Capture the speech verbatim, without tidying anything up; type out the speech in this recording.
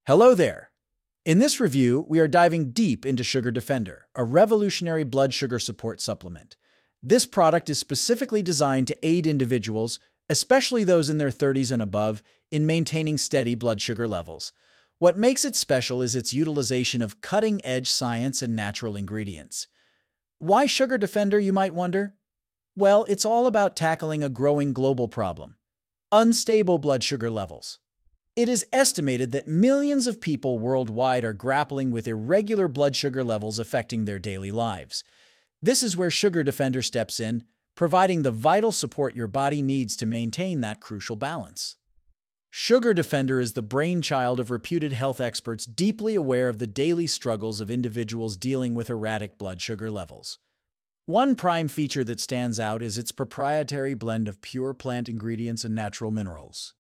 Hello there! In this review, we are diving deep into Sugar Defender, a revolutionary blood sugar support supplement. This product is specifically designed to aid individuals, especially those in their thirties and above, in maintaining steady blood sugar levels. What makes it special is its utilization of cutting-edge science and natural ingredients. Why Sugar Defender, you might wonder? Well, it's all about tackling a growing global problem: unstable blood sugar levels. It is estimated that millions of people worldwide are grappling with irregular blood sugar levels affecting their daily lives. This is where Sugar Defender steps in, providing the vital support your body needs to maintain that crucial balance. Sugar Defender is the brainchild of reputed health experts deeply aware of the daily struggles of individuals dealing with erratic blood sugar levels. One prime feature that stands out is its proprietary blend of pure plant ingredients and natural minerals.